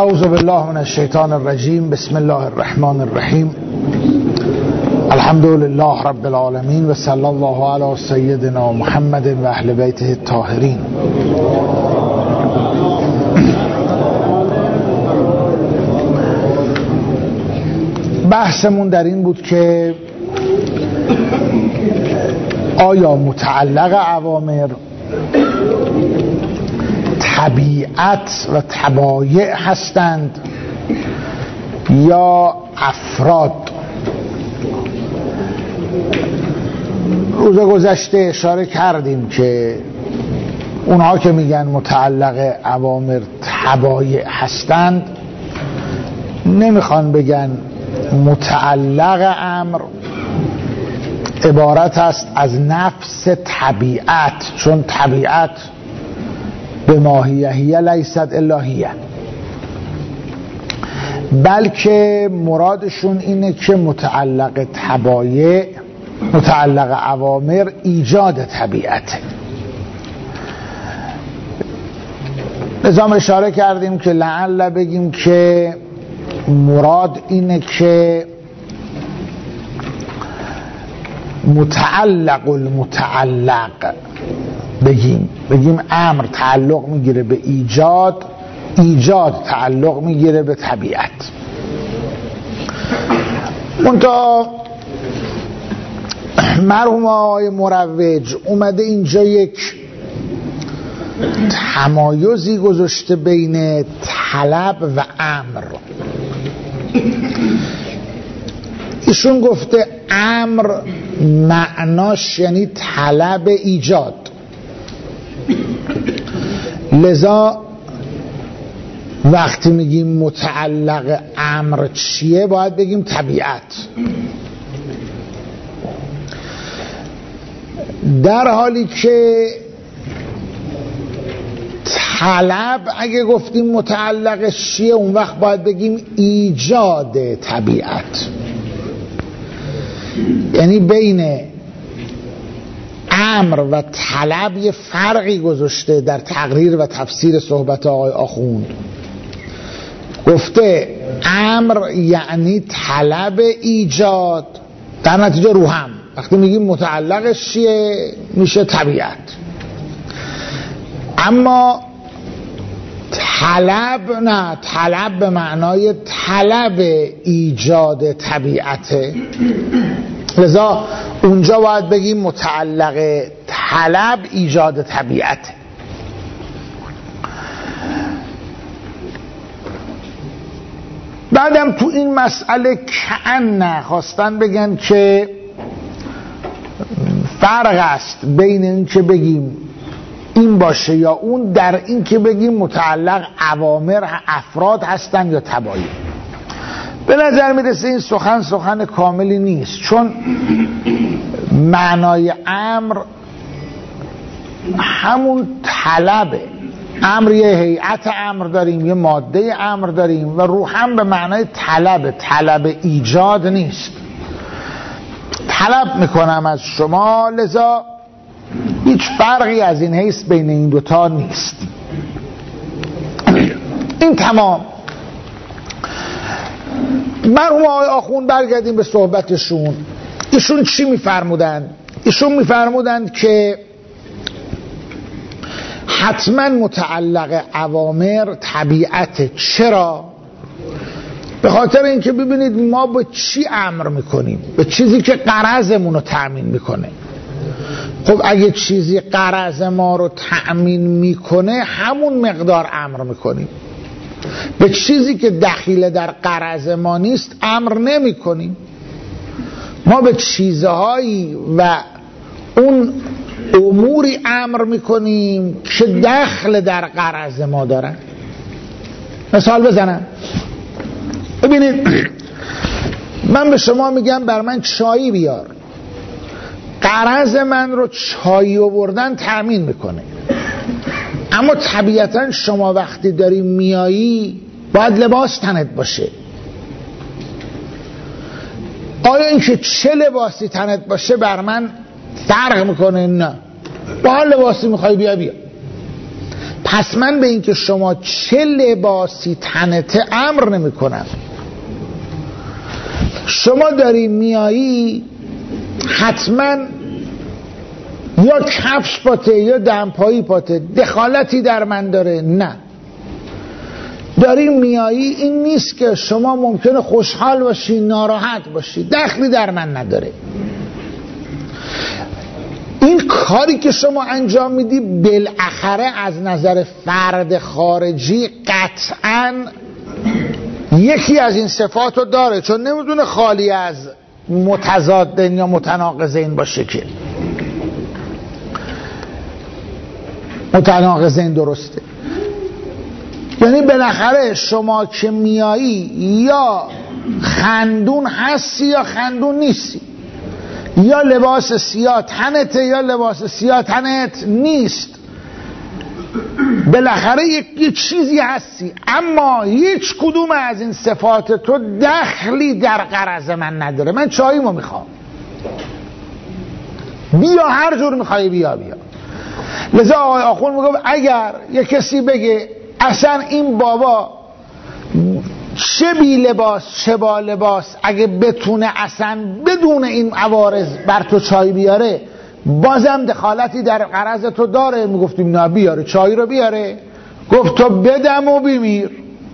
اعوذ بالله من الشیطان الرجیم. بسم الله الرحمن الرحیم. الحمد لله رب العالمین و صلی الله علی سیدنا محمد و اهل بیته الطاهرین. بحثمون در این بود که آیا متعلق اوامر طبیعت و طبایع هستند یا افراد؟ روز گذشته اشاره کردیم که اونها که میگن متعلق اوامر طبایع هستند نمیخوان بگن متعلق امر عبارت است از نفس طبیعت، چون طبیعت به ماهیه لیست الهیه، بلکه مرادشون اینه که متعلق طبایع، متعلق اوامر ایجاد طبیعته. نظام اشاره کردیم که لعل بگیم که مراد اینه که متعلق المتعلق بگیم امر تعلق میگیره به ایجاد، ایجاد تعلق میگیره به طبیعت. منتها مرحوم آقای مروج اومده اینجا یک تمایزی گذاشته بین طلب و امر. ایشون گفته امر معناش یعنی طلب ایجاد، لذا وقتی میگیم متعلق امر چیه باید بگیم طبیعت، در حالی که طلب اگه گفتیم متعلقش چیه اون وقت باید بگیم ایجاد طبیعت. یعنی بین امر و طلب یه فرقی گذاشته در تقریر و تفسیر صحبت آقای آخوند. گفته امر یعنی طلب ایجاد، در نتیجه رو هم وقتی میگیم متعلقش چیه میشه طبیعت. اما طلب نه، طلب به معنای طلب ایجاد طبیعته، لذا اونجا باید بگیم متعلق طلب ایجاد طبیعته. بعدم تو این مسئله کأن خواستن بگن که فرق است بین این که بگیم این باشه یا اون، در این که بگیم متعلق اوامر افراد هستن یا طبایع. به نظر میرسه این سخن کاملی نیست، چون معنای امر همون طلبه. امر یه هیئت امر داریم، یه ماده امر داریم و رو هم به معنای طلب ایجاد نیست. طلب میکنم از شما، لذا هیچ فرقی از این حیث بین این دوتا نیست. این تمام. مرحوم آقای آخوند برگردیم به صحبتشون. ایشون چی میفرمودن؟ ایشون میفرمودن که حتما متعلق اوامر طبیعت. چرا؟ به خاطر اینکه ببینید ما به چی امر میکنیم؟ به چیزی که غرضمون رو تأمین میکنه. خب اگه چیزی غرض ما رو تأمین میکنه همون مقدار امر میکنیم. به چیزی که دخیل در غرض ما نیست امر نمی کنیم. ما به چیزهایی و اون اموری امر میکنیم که دخل در غرض ما دارن. مثال بزنم. ببینید من به شما میگم بر من چایی بیار، غرض من رو چایی آوردن تأمین میکنه، اما طبیعتا شما وقتی داری میایی باید لباس تنت باشه. آیا اینکه چه لباسی تنت باشه بر من فرق میکنه؟ نه، با هر لباسی میخوای بیا. پس من به این که شما چه لباسی تنته امر نمی کنم. شما داری میایی حتما یا کفش پاته یا دمپایی پاته، دخالتی در من داره؟ نه. داری میایی این نیست که شما ممکنه خوشحال باشی ناراحت باشی، دخلی در من نداره. این کاری که شما انجام میدی بالاخره از نظر فرد خارجی قطعاً یکی از این صفات رو داره، چون نمیدونه خالی از متضادین یا متناقضین باشه. که متناقضین درسته، یعنی بالاخره شما که میایی یا خندون هستی یا خندون نیستی، یا لباس سیاه تنته یا لباس سیاه تنت نیست، بالاخره یک چیزی هستی. اما هیچ کدوم از این صفات تو دخلی در غرض من نداره. من چاییمو میخوام، بیا هر جور میخوای بیا. لذا آقای آخوند میگم اگر یک کسی بگه اصلا این بابا چه بی لباس چه با لباس، اگه بتونه اصلا بدون این عوارض بر تو چای بیاره بازم دخالتی در غرض تو داره، میگفتیم نه بیاره چای رو بیاره. گفت تو بدم و بمیر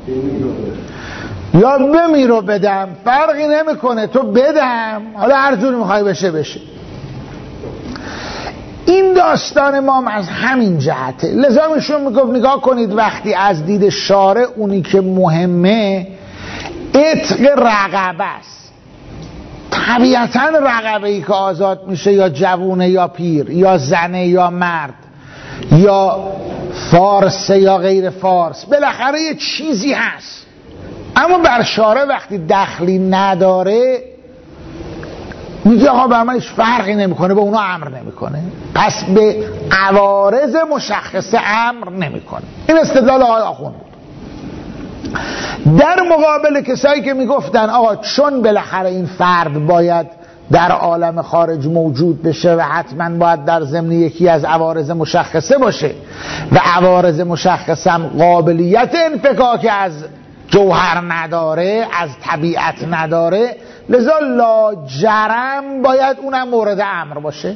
یا بمیر و بدم فرقی نمیکنه، تو بدم، حالا هر جوری میخوای بشه. این داستان ما از همین جهته. لذا میشون میگفت نگاه کنید وقتی از دید شارع اونی که مهمه عتق رقبه است. طبیعتا رقبه ای که آزاد میشه یا جوونه یا پیر یا زنه یا مرد یا فارسه یا غیر فارس، بالاخره یه چیزی هست. اما بر شارع وقتی دخلی نداره میگه آقا به من هیچ فرقی نمیکنه، به اونا امر نمیکنه، پس به عوارض مشخصه امر نمیکنه. این استدلال آقای آخوند بود. در مقابل کسایی که میگفتن آقا چون بالاخره این فرد باید در عالم خارج موجود بشه و حتما باید در ضمن یکی از عوارض مشخصه باشه و عوارض مشخصه هم قابلیت انفکاک از جوهر نداره، از طبیعت نداره، لذا لاجرم باید اونم مورد امر باشه.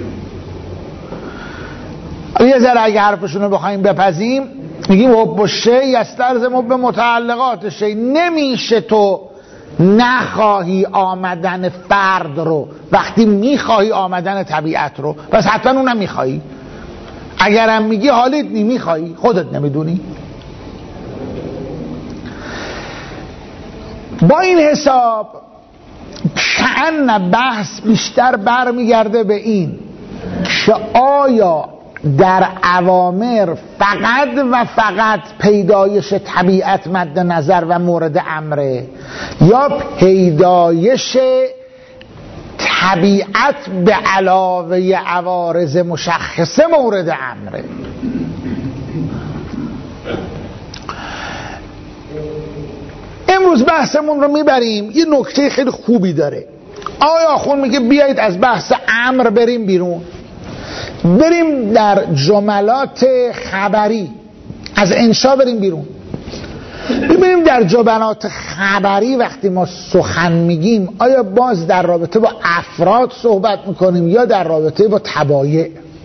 یه ذره اگه حرفشون رو بخوایم بپذیم میگیم حب الشیء یستلزم به متعلقات شیء. نمیشه تو نخواهی آمدن فرد رو وقتی میخواهی آمدن طبیعت رو، پس حتما اونم میخواهی. اگرم میگی حالیت میخواهی، خودت نمیدونی. با این حساب کأن بحث بیشتر برمیگرده به این که آیا در اوامر فقط و فقط پیدایش طبیعت مد نظر و مورد امره، یا پیدایش طبیعت به علاوه عوارض مشخصه مورد امره. امروز بحثمون رو میبریم یه نکته خیلی خوبی داره. آقای آخوند میگه بیایید از بحث امر بریم بیرون، بریم در جملات خبری، از انشا بریم بیرون، ببینیم در جملات خبری وقتی ما سخن میگیم آیا باز در رابطه با افراد صحبت میکنیم یا در رابطه با تبایع.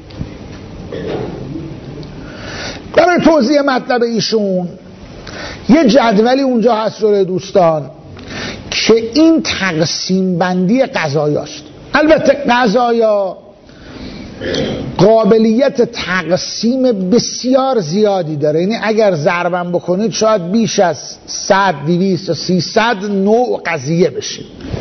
برای توضیح مطلب ایشون یه جدولی اونجا هست جلوی دوستان که این تقسیم بندی قضایاست. البته قضایا قابلیت تقسیم بسیار زیادی داره، یعنی اگر ضربم بکنید شاید بیش از 100 200 300 نوع قضیه بشه.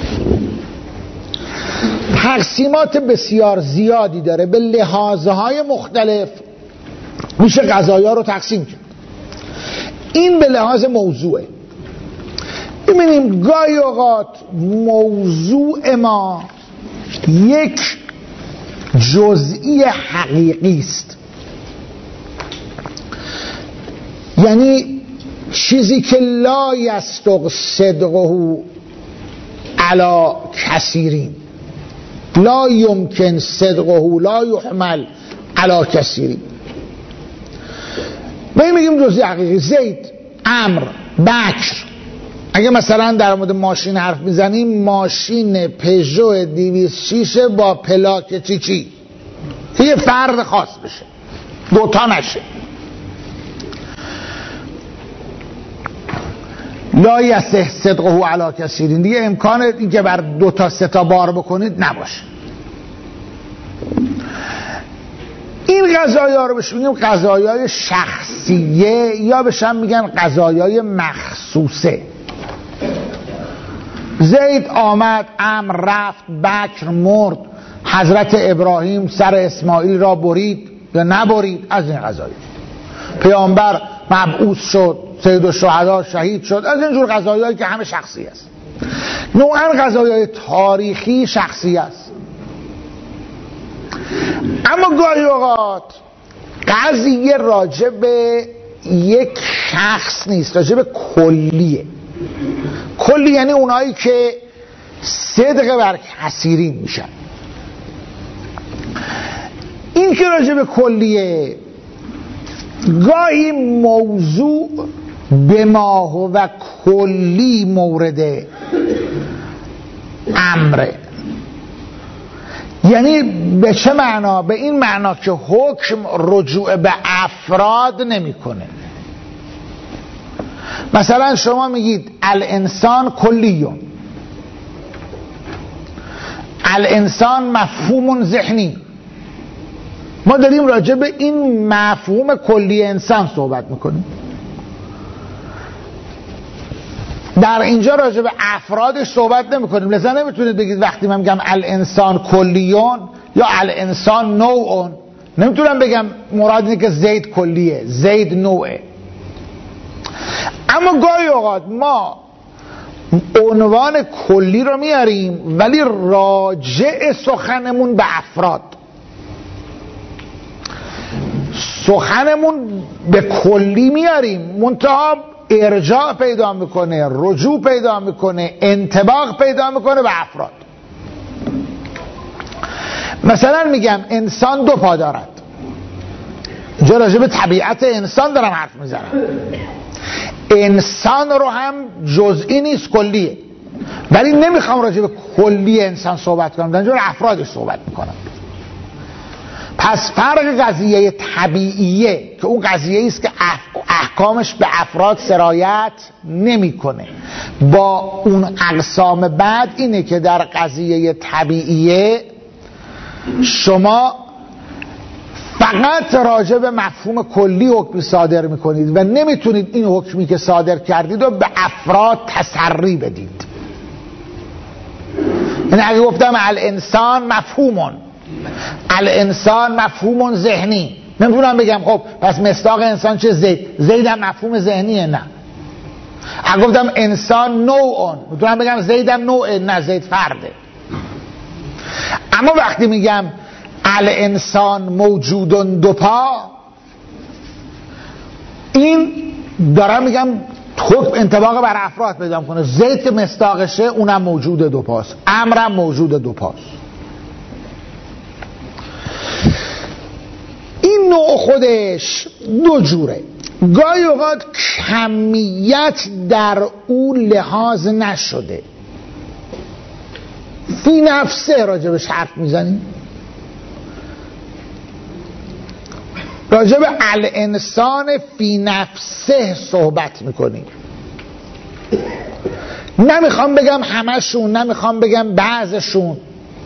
تقسیمات بسیار زیادی داره، به لحاظهای مختلف میشه قضایا رو تقسیم کرد. این به لحاظ موضوعه. ببینیم گاهی اوقات موضوع ما یک جزئی حقیقی است، یعنی چیزی که لا یصدق صدقه علی کثیرین، لا یمکن صدقه لا یحمل علی کثیرین. به این میگیم جزئی حقیقی. زید، عمرو، بکر. اگه مثلا در مورد ماشین حرف میزنیم، ماشین پژو 206 با پلاک چی یه فرد خاص بشه، دوتا نشه. لا یصح صدقه علی کثیرین، دیگه امکان این که بر 2 تا 3 تا بار بکنید نباشه. این قضایا رو بهش میگیم قضایای شخصیه، یا بهش هم میگن قضایای مخصوصه. زید آمد، عمرو رفت، بکر مرد، حضرت ابراهیم سر اسماعیل را برید یا نبرید، از این قضایا. پیامبر مبعوث شد، سید الشهدا شهید شد، از اینجور قضایایی که همه شخصی است. نوعا قضایای تاریخی شخصی است. اما گاهی اوقات قضیه راجع به یک شخص نیست، راجع به کلیه. کلی یعنی اونایی که صدق بر کثیرین میشن. این که راجع به کلیه، گاهی موضوع به ما و کلی مورد امره. یعنی به چه معنا؟ به این معنا که حکم رجوع به افراد نمیکنه. مثلا شما میگید الانسان کلیون، الانسان مفهوم ذهنی. ما داریم راجع به این مفهوم کلی انسان صحبت میکنیم. در اینجا راجع به افرادش صحبت نمیکنیم. لذا نمیتونید بگید وقتی من میگم الانسان کلیون یا الانسان نوعون، نمیتونم بگم مراد اینه که زید کلیه، زید نوعه. اما گاهی اوقات ما عنوان کلی رو میاریم ولی راجع سخنمون به افراد، سخنمون به کلی میاریم، منتها ارجاع پیدا میکنه، رجوع پیدا میکنه، انطباق پیدا میکنه به افراد. مثلا میگم انسان 2 پا دارد، اینجا راجع به طبیعت انسان دارم حرف میزنم. انسان رو هم جزئی نیست، کلیه. ولی نمیخوام راجع به کلی انسان صحبت کنم، در اینجا افرادش صحبت میکنم. پس فرق قضیه طبیعیه که اون قضیه است که احکامش به افراد سرایت نمیکنه، با اون اقسام بعد اینه که در قضیه طبیعیه شما فقط راجع به مفهوم کلی حکمی صادر میکنید و نمیتونید این حکمی که صادر کردید رو به افراد تسری بدید. یعنی اگه گفتم الانسان مفهومون، الانسان مفهومون ذهنی، نمیتونم بگم خب پس مصداق انسان چه؟ زید. زید هم مفهوم ذهنیه؟ نه. اگه گفتم انسان نوعون، میتونم بگم زید هم نوعه؟ نه، زید فرده. اما وقتی میگم الانسان موجودون 2 پا، این دارم میگم خب انطباق بر افراد پیدا کنه. زید که مصداقشه اونم موجود 2 پاست، امرم موجود 2 پاست. این نوع خودش 2 جوره. گاهی اوقات کمیت در او لحاظ نشده، فی نفسه راجبش حرف میزنیم. راجب الانسان فی نفسه صحبت میکنیم. نمیخوام بگم همشون، نمیخوام بگم بعضشون.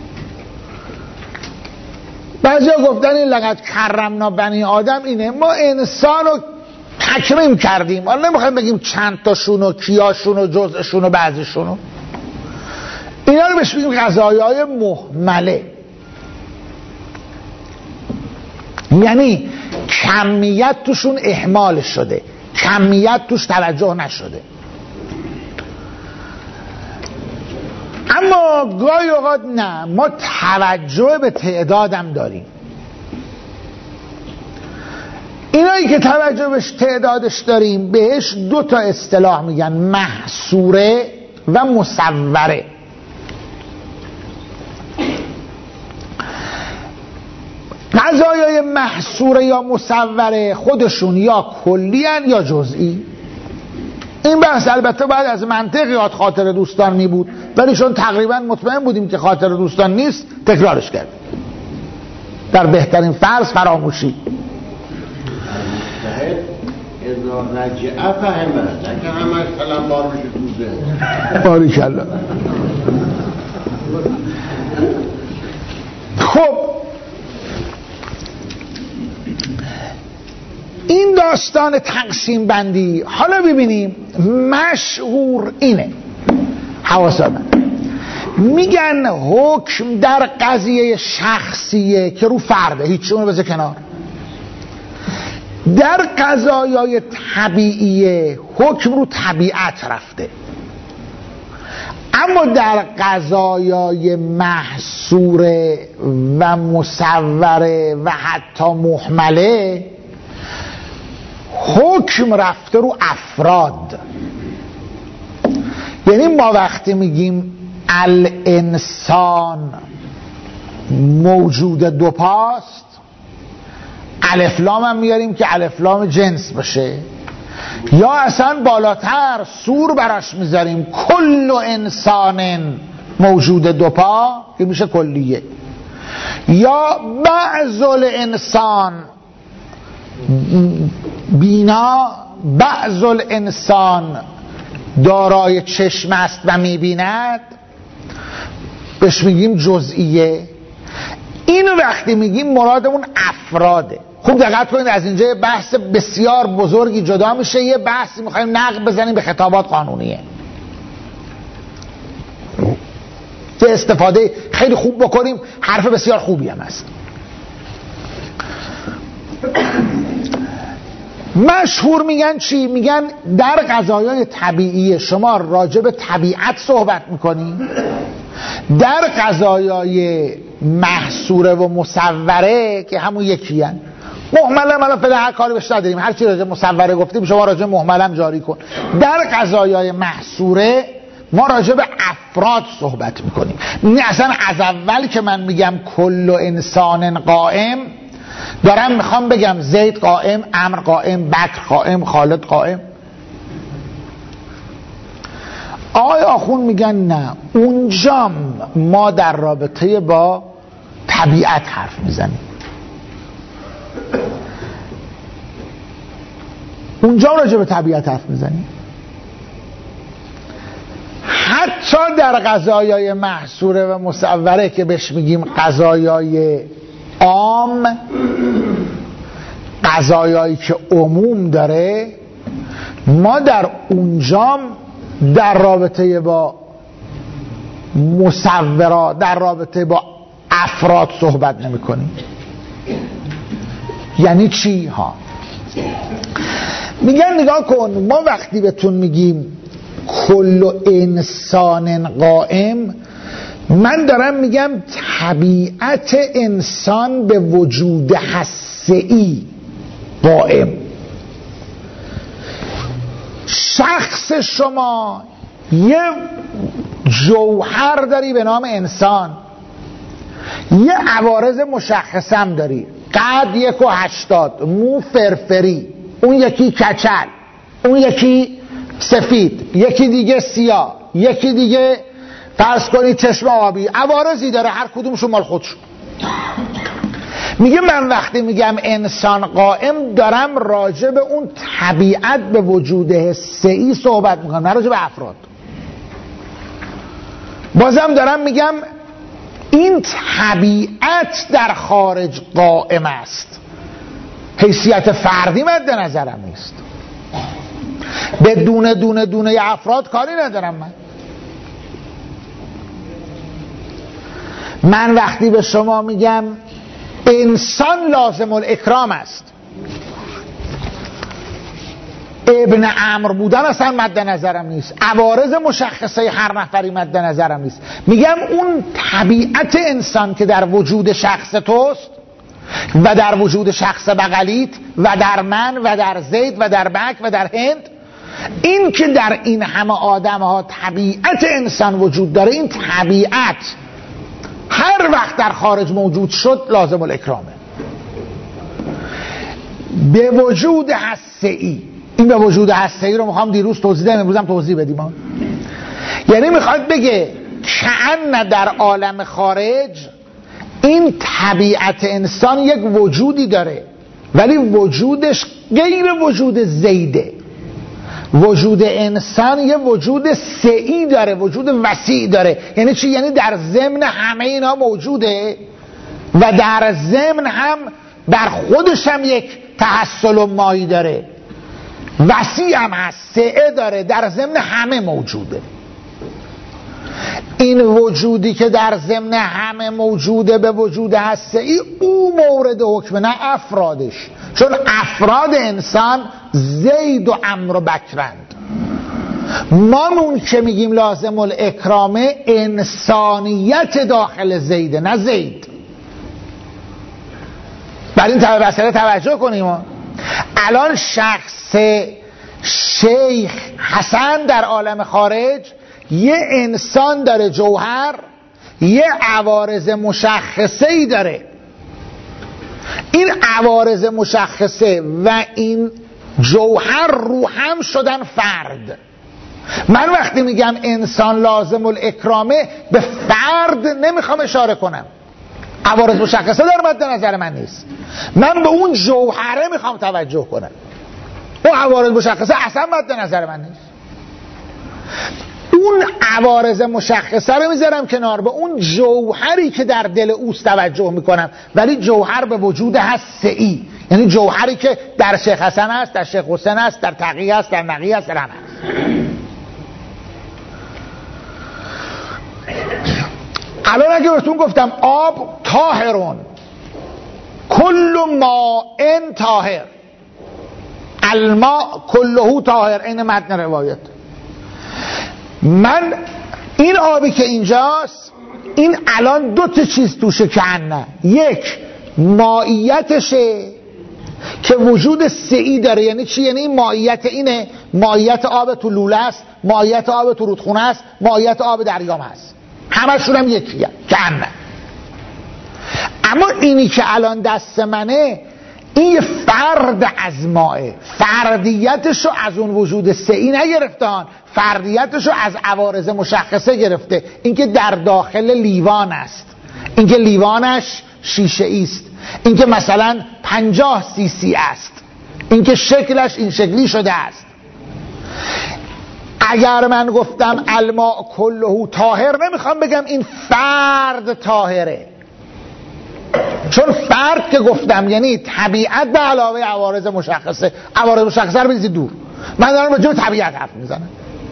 بعضی ها گفتن این لقد کرمنا بنی آدم اینه، ما انسان رو تکریم کردیم، حالا نمیخوایم بگیم چند تاشون و کیاشون و جزءشون و بعضیشون. اینا رو بهش بگیم قضایای مهمله، یعنی کمیت توشون اهمال شده، کمیت توش توجه نشده. اما گاهی اوقات نه، ما توجه به تعدادم داریم. اینایی که توجه به تعدادش داریم بهش 2 تا اصطلاح میگن، محصوره و مصوره. قضایای محصوره یا مصوره خودشون یا کلی هن یا جزئی. این بحث البته باید از منطق یاد خاطر دوستان می بود، ولی چون تقریبا مطمئن بودیم که خاطر دوستان نیست تکرارش کرد در بهترین فرض فراموشی. اذا رجعه فهمه، نکه همه کلم بار بشه توزه. باریکالله. خب این داستان تقسیم بندی، حالا ببینیم مشهور اینه، حواسا من میگن حکم در قضیه شخصیه که رو فرده، هیچ اونو بذار کنار. در قضایای طبیعیه حکم رو طبیعت رفته، اما در قضایای محصوره و مصوره و حتی محمله حکم رفته رو افراد. یعنی ما وقتی میگیم الانسان موجود دو پاست، الفلام هم میاریم که الفلام جنس باشه، یا اصلا بالاتر سور براش میذاریم کل انسان موجود دو پا که میشه کلیه، یا بعض الانسان بینا، بعض الانسان دارای چشم است و میبیند، بهش میگیم جزئیه. اینو وقتی میگیم مرادمون افراده. خوب دقت کنید، از اینجا بحث بسیار بزرگی جدا میشه، یه بحثی میخوایم نقد بزنیم به خطابات قانونیه که استفاده خیلی خوب بکنیم، حرف بسیار خوبی هم هست. مشهور میگن چی؟ میگن در قضایای طبیعی شما راجع به طبیعت صحبت میکنی، در قضایای محصوره و مصوره که همون یکی هن. محمله من فعلا هر کاری بهش نداریم، هر چی راجع مصوره گفتیم شما راجع محملم جاری کن. در قضایای محصوره ما راجع به افراد صحبت میکنیم. اصلا از اول که من میگم کل انسان قائم، دارم میخوام بگم زید قائم، عمرو قائم، بکر قائم، خالد قائم. آقای آخوند میگن نه، اونجام ما در رابطه با طبیعت حرف میزنیم، اونجا راجع به طبیعت حرف میزنیم. حتی در قضایای محصوره و مصوره که بهش میگیم قضایای عام، قضایایی که عموم داره، ما در اونجام در رابطه با مصورات، در رابطه با افراد صحبت نمی کنیم. یعنی چی ها؟ میگن نگاه کن، ما وقتی بهتون میگیم کل انسان قائم، من دارم میگم طبیعت انسان به وجود هسته‌ای قائم. شخص شما یه جوهر داری به نام انسان، یه عوارض مشخصم داری، قد 1.80، مو فرفری، اون یکی کچل، اون یکی سفید، یکی دیگه سیاه، یکی دیگه فرض کنید چشم آبی، عوارضی داره هر کدومشون مال خودشون. میگه من وقتی میگم انسان قائم دارم راجع به اون طبیعت به وجود حسه‌ای صحبت میکنم، نه راجع به افراد. بازم دارم میگم این طبیعت در خارج قائم است، حیثیت فردی مد نظرم نیست. به دونه افراد کاری ندارم. من وقتی به شما میگم انسان لازم الاکرام است، ابن عمرو بودن اصلا مد نظرم نیست، عوارض مشخصه هر نفری مد نظرم نیست. میگم اون طبیعت انسان که در وجود شخص توست و در وجود شخص بغلیت و در من و در زید و در بک و در هند، این که در این همه آدم ها طبیعت انسان وجود داره، این طبیعت هر وقت در خارج موجود شد لازم الاکرامه. به وجود هسته‌ای. این به وجود هسته‌ای رو میخوام دیروز توضیح بدم، امروز هم توضیح بدیم. یعنی میخواد بگه کأن در عالم خارج این طبیعت انسان یک وجودی داره، ولی وجودش غیر وجود زیده. وجود انسان یه وجود سعی داره، وجود وسیع داره. یعنی چی؟ یعنی در ضمن همه اینا موجوده و در ضمن هم در خودش هم یک تحصل و مایی داره، وسیع هم هست، سعه داره، در ضمن همه موجوده. این وجودی که در ضمن همه موجوده به وجود هستی، او مورد حکم، نه افرادش. چون افراد انسان زید و عمرو و بکرند. مامون که میگیم لازم الاکرامه انسانیت داخل زیده، نه زید. بر این مسئله توجه کنیم. الان شخص شیخ حسن در عالم خارج یه انسان داره، جوهر، یه عوارض مشخصه‌ای داره. این عوارض مشخصه و این جوهر رو هم شدن فرد. من وقتی میگم انسان لازم الاکرامه به فرد نمیخوام اشاره کنم، عوارض مشخصه در مد نظر من نیست، من به اون جوهره میخوام توجه کنم. اون عوارض مشخصه اصلا مد نظر من نیست. اون عوارض مشخصه رو میذارم کنار، به اون جوهری که در دل اوست توجه میکنم. ولی جوهر به وجود هستی، یعنی جوهری که در شیخ حسن است، در شیخ حسین است، در تقی است، در نقی است، در همه است. الان اگه بهتون گفتم آب طاهرون، کل ماء طاهر، الماء کله طاهر، این متن روایت. من این آبی که اینجاست، این الان دو تا چیز توشه کنه. یک مائیتشه که وجود سعی داره. یعنی چی؟ یعنی این مائیت اینه، مائیت آب تو لوله است، مائیت آب تو رودخونه است، مائیت آب دریام هست، همشون هم یکیه کنه. اما اینی که الان دست منه، این یه فرد از ماه، فردیتشو از اون وجود سعی نگرفتان، فردیتشو از عوارض مشخصه گرفته. اینکه در داخل لیوان است، اینکه لیوانش شیشه ایست، اینکه مثلا 50 سی است، اینکه شکلش این شکلی شده است. اگر من گفتم الماء کله طاهر، نمیخوام بگم این فرد طاهره، چون فرد که گفتم یعنی طبیعت به علاوه عوارض مشخصه. عوارض مشخصه رو بریزید دور، من دارم به جای طبیعت حرف میزنم.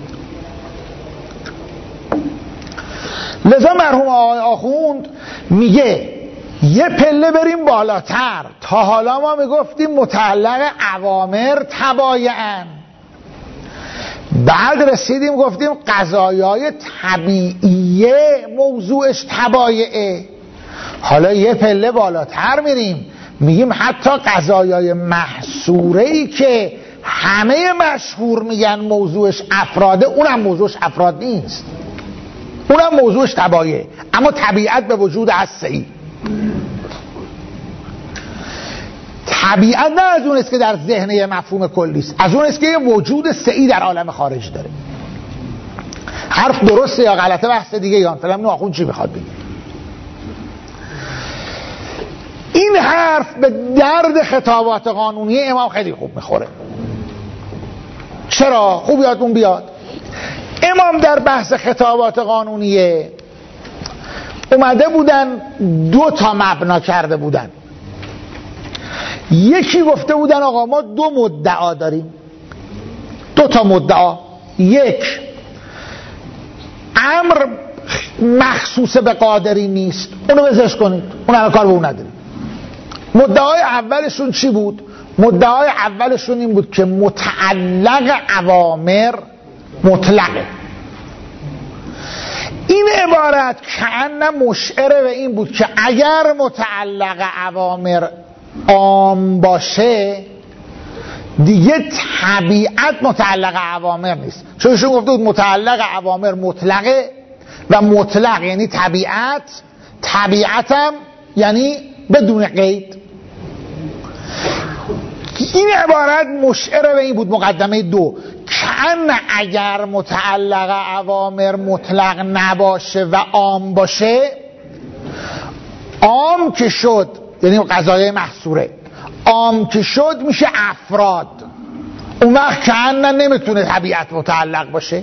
لذا مرحوم آقای آخوند میگه یه پله بریم بالاتر. تا حالا ما میگفتیم متعلق اوامر تبایعن، بعد رسیدیم گفتیم قضایای طبیعیه موضوعش تبایعه. حالا یه پله بالاتر میریم، میگیم حتی قضایای محصوره‌ای که همه مشهور میگن موضوعش افراده، اونم موضوعش افراد نیست، اونم موضوعش تبایعه، اما طبیعت به وجود هستی. طبیعت نه از اون است که در ذهن یه مفهوم کلی است، از اون است که یه وجود سعی در عالم خارج داره. حرف درسته یا غلطه بحث دیگه، یا فلان ناخون چی میخواد بگه. این حرف به درد خطابات قانونی امام خیلی خوب میخوره. چرا؟ خوب یادتون بیاد امام در بحث خطابات قانونیه اومده بودن دو تا مبنا کرده بودن. یکی گفته بودن آقا ما دو مدعا داریم، دو تا مدعا. یک، امر مخصوص به قادری نیست، اونو بزش کنید، اون همه کار به اون نداریم. مدعای اولشون چی بود؟ مدعای اولشون این بود که متعلق اوامر مطلقه. این عبارت کأن مشعر به این بود که اگر متعلق اوامر عام باشه دیگه طبیعت متعلق اوامر نیست، چون ایشون گفته بود متعلق اوامر مطلقه و مطلق یعنی طبیعت، طبیعتم یعنی بدون قید. این عبارت مشعر به این بود. مقدمه 2 کأن اگر متعلق اوامر مطلق نباشه و عام باشه، عام که شد یعنی قضایای محصوره، عام که شد میشه افراد، اون وقت کأن نمیتونه طبیعت متعلق باشه.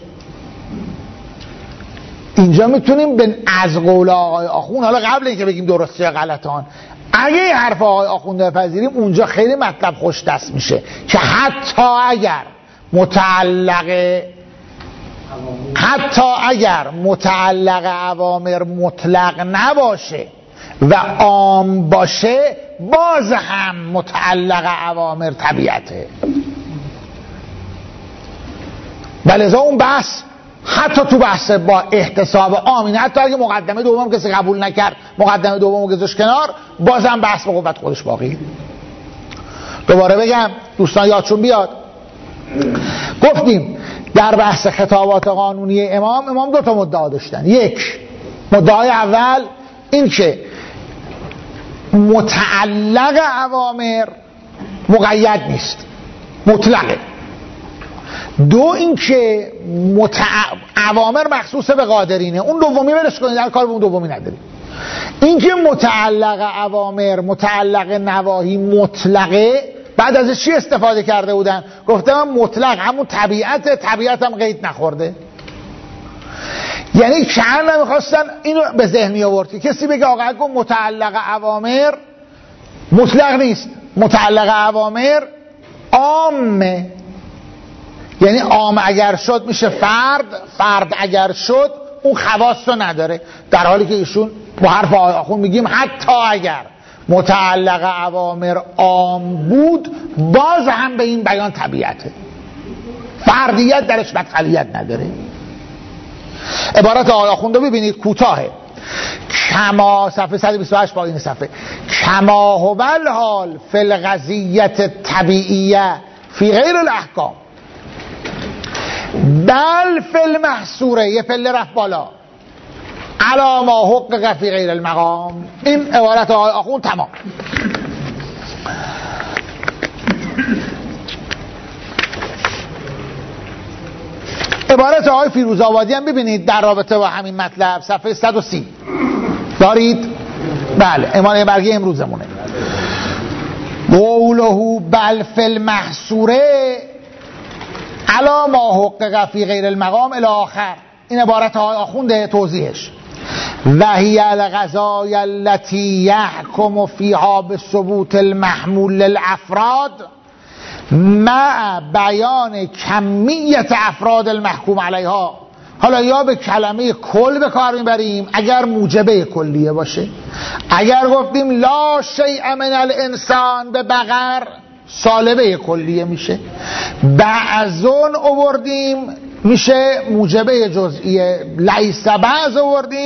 اینجا میتونیم از قول آقای آخوند، حالا قبل اینکه بگیم درسته یا غلطان، اگه این حرف آقای آخوند بپذیریم اونجا خیلی مطلب خوش دست میشه که حتی اگر متعلق اوامر مطلق نباشه و عام باشه، باز هم متعلق اوامر طبیعته. ولذا اون بحث حتی تو بحث با احتساب عام، حتی اگه مقدمه دوم کسی قبول نکرد، مقدمه دوم گذاشت کنار، بازم بحث به قوت خودش باقی. دوباره بگم دوستان یادشون بیاد، گفتیم در بحث خطابات قانونی امام 2 تا مدعا داشتن. یک، مدعای اول این که متعلق اوامر مقید نیست، مطلقه. 2 این که اوامر مخصوص به قادرینه. اون دومی ولش کنید، در کار به اون دومی نداریم. این که متعلق اوامر متعلق نواهی مطلقه، بعد از چی استفاده کرده بودن؟ گفتم مطلق همون طبیعت هم قید نخورده. یعنی چند نمیخواستن اینو به ذهن می آورد که کسی بگه آقا گفت متعلق اوامر مطلق نیست، متعلق اوامر عامه، یعنی عام اگر شد میشه فرد اگر شد اون خواص رو نداره. در حالی که ایشون با حرف آقای آخوند میگیم حتی اگر متعلق اوامر عام بود، باز هم به این بیان طبیعته، فردیت درش بدخلیت نداره. عبارت آقای آخوند رو ببینید، کوتاهه. کما، صفحه 128 با این صفحه، کما هو الحال فی القضیت طبیعیه فی غیر الاحکام بل فی المحصوره، یه پله رفت بالا، علی ما حقق فی غیر المقام. این عبارت آقای آخوند تمام. عبارت آقای فیروزآبادی هم ببینید در رابطه با همین مطلب، صفحه 130 دارید؟ بله، امانه برگه امروزمونه. قوله بل فی المحصوره علی ما حقق فی غیر المقام الی آخر. این عبارت آقای آخوند توضیحش. و هی القضایا التي یحکم فیها بثبوت المحمول للافراد مع بیان کمیت افراد المحکوم علیها. حالا یا به کلمه کل به کار میبریم اگر موجبه کلیه باشه. اگر گفتیم لا شیء من الانسان به بقر، سالبه کلیه میشه. بعضون آوردیم میشه موجبه جزئیه. لیس بعض آوردیم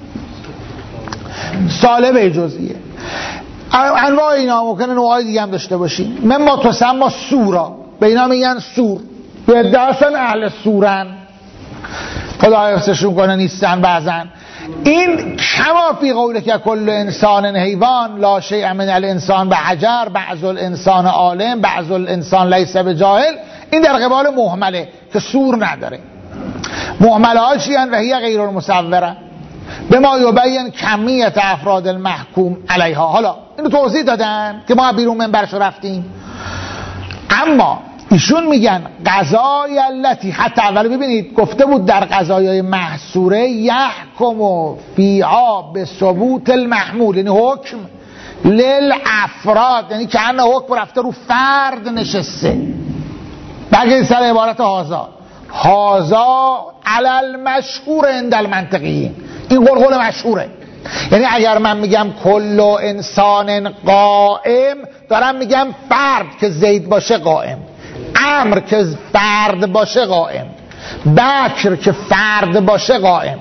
سالبه جزئیه. انواع اینا ممکنه نوعای دیگه هم داشته باشیم. من با تسمى سورا، به اینا میگن سور، به ادعاشون اهل سورن، خدا حفظشون کنه نیستن بعضن. این کما فی قوله که کل انسان حیوان لا شیء من الانسان به حجر، بعض الانسان عالم، بعض الانسان لیس بجاهل، این در قبال محمله که سور نداره. محمله ها چی هن؟ و هی غیر المصوره به ما یبین کمیت افراد المحکوم علیها. حالا اینو توضیح دادن که ما بیرون منبرش رفتیم. اما ایشون میگن قضای التی، حتی اول ببینید گفته بود در قضایای محصوره یحکم فیها به ثبوت المحمول، یعنی حکم للافراد، یعنی که انه حکم رفته رو فرد نشسته. بگید سر عبارت هازا علی المشهور عند المنطقیین، این قول مشهوره. یعنی اگر من میگم کل انسان قائم، دارم میگم فرد که زید باشه قائم، امر که فرد باشه قائم، بکر که فرد باشه قائم.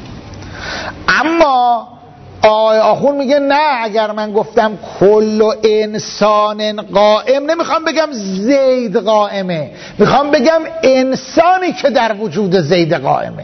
اما آقای آخوند میگه نه، اگر من گفتم کل انسان قائم، نمیخوام بگم زید قائمه، میخوام بگم انسانی که در وجود زید قائمه.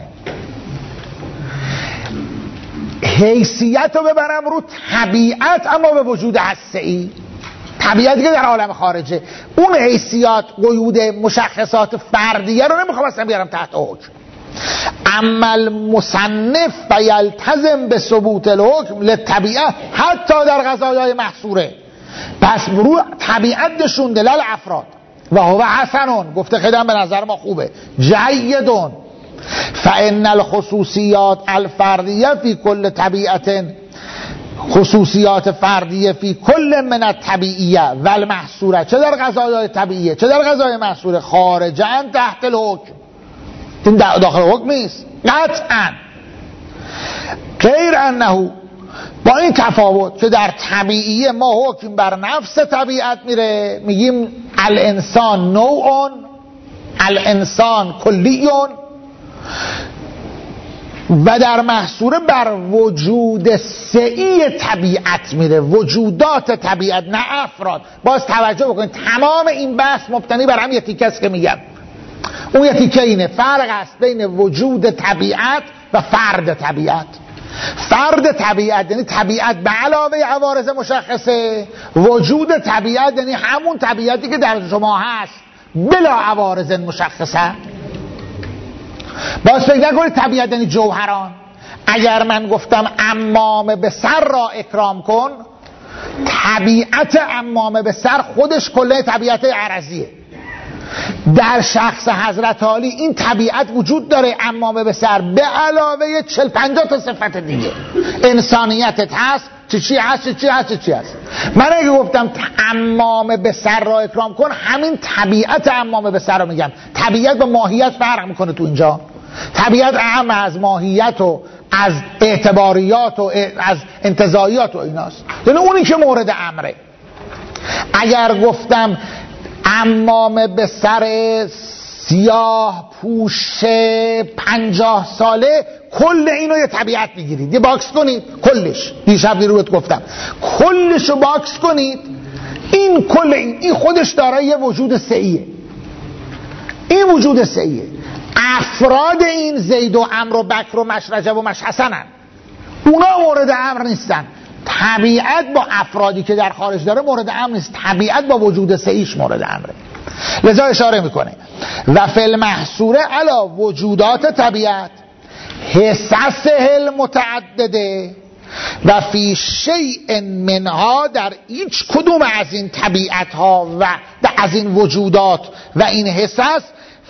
حیثیت رو ببرم رو طبیعت، اما به وجود هسته‌ای. طبیعتی که در عالم خارجه. اون حیثیات قیود مشخصات فردیه رو نمیخوام اصلا بیارم تحت حکم. اما المصنف فیلتزم به ثبوت الحکم للطبیعه حتی در قضایای محصوره. پس رو طبیعت نشونده لل افراد و هو حسنون، گفته خیلی به نظر ما خوبه، جیدون. فان الخصوصیات الفردیه فی کل طبیعت، خصوصیات فردیه فی کل من الطبیعیه و المحصوره، چه در قضایای طبیعیه چه در قضایای محصوره، خارجاً تحت الحکم، این داخل حکم نیست قطعاً. غیر انه، با این تفاوت که در طبیعیه ما حکم بر نفس طبیعت میره، میگیم الانسان نوعون، الانسان کلیون، و در محصوره بر وجود سعی طبیعت میره، وجودات طبیعت نه افراد. باز توجه بکنید تمام این بحث مبتنی بر هم یه تیکه است که میگم. اون یه تیکه اینه، فرق است بین وجود طبیعت و فرد طبیعت. فرد طبیعت یعنی طبیعت به علاوه عوارض مشخصه، وجود طبیعت یعنی همون طبیعتی که در شما هست بلا عوارض مشخصه. باز فکر نکنید طبیعت یعنی جوهران. اگر من گفتم عمامه به سر را اکرام کن، طبیعت عمامه به سر خودش کله طبیعت عرضیه. در شخص حضرت عالی این طبیعت وجود داره، عمامه به سر به علاوه 40-50 تا صفت دیگه. انسانیتت هست، چی هست. من اگه گفتم عمامه به سر را اکرام کن، همین طبیعت عمامه به سر رو میگم. طبیعت با ماهیت فرق میکنه تو اینجا. طبیعت اهم از ماهیت و از اعتباریات و از انتزاعیات و ایناست، یعنی اونی که مورد امره. اگر گفتم عمامه به سر سیاه پوش 50 ساله، کل اینو یه طبیعت میگیرید، یه باکس کنید کلش. دیشب دیروت گفتم کلشو باکس کنید، این کل این خودش داره یه وجود سعیه. این وجود سعیه. افراد این زید و عمرو و بکر و مشرجب و مشحسنن، اونا مورد امر نیستن. طبیعت با افرادی که در خارج داره مورد امر نیست، طبیعت با وجود سعیش مورد امره. لذا اشاره میکنه و فی المحصوره علا وجودات طبیعت حصصه المتعدده و فی شیء منها، در هیچ کدوم از این طبیعت ها و از این وجودات و این حصص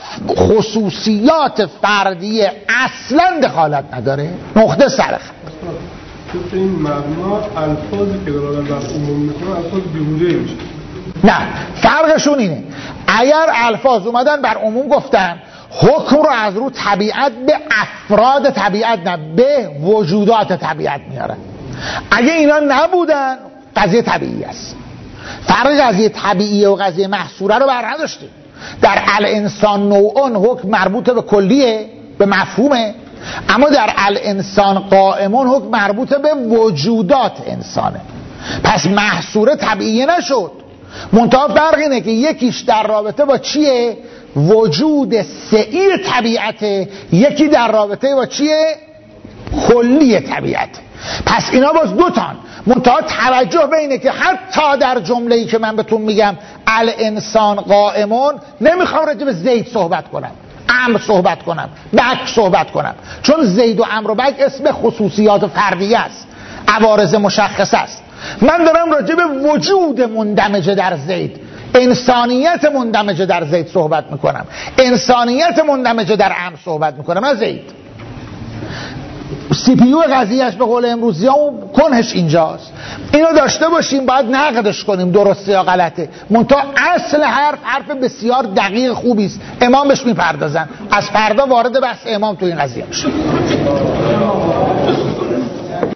خصوصیات فردی اصلا دخالت نداره. نقطه سرخ تو این مبنا الفاظی که دارن در عموم میکنن الفاظ بیهوده میشه. نه، فرقشون اینه اگر الفاظ اومدن بر عموم گفتن، حکم رو از رو طبیعت به افراد طبیعت نه به وجودات طبیعت میارن. اگه اینا نبودن قضیه طبیعی است. فرق قضیه طبیعیه و قضیه محصوره رو بر نداشتیم. در الانسان نوعون حکم مربوط به کلیه، به مفهومه، اما در الانسان قائمون حکم مربوط به وجودات انسانه. پس محصوره طبیعی نشد. منتها فرق اینه که یکیش در رابطه با چیه؟ وجود سعی طبیعته، یکی در رابطه با چیه؟ کلی طبیعت. پس اینا باز دوتان. منتها توجه به اینه که حتی در جمله‌ای که من بهتون میگم الانسان قائمون، نمیخوام راجع به زید صحبت کنم، عمرو صحبت کنم، بکر صحبت کنم، چون زید و عمرو و بکر اسم خصوصیات فردیه است، عوارض مشخصه است. من دارم راجع به وجود مندمجه در زید، انسانیت مندمجه در زید صحبت میکنم، انسانیت مندمجه در عمرو صحبت میکنم، نه زید. سی پی یو قضیهش به قول امروزی ها کنهش اینجاست. اینو داشته باشیم، باید نقدش کنیم درسته یا غلطه. منتها اصل حرف بسیار دقیق خوبی است. امام بهش میپردازن. از فردا وارد بحث امام تو این قضیه میشه.